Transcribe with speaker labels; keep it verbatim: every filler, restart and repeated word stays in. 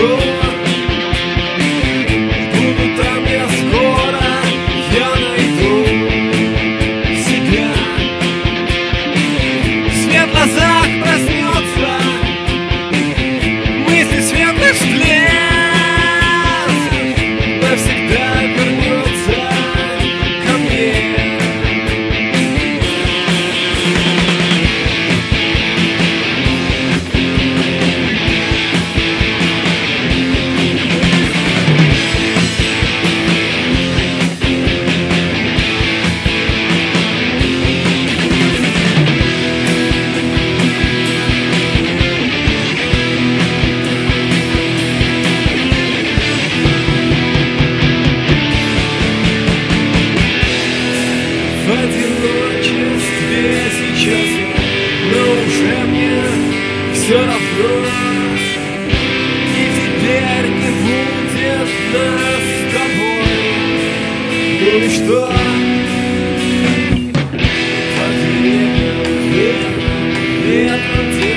Speaker 1: жду, буду там я скоро, я найду себя. Свет в глазах проснется, мысли светлый взгляд навсегда вернется ко мне. В одиночестве сейчас я, но уже мне все равно. И теперь не будет нас с тобой. Ну и что? Под ветром, ветром, ветром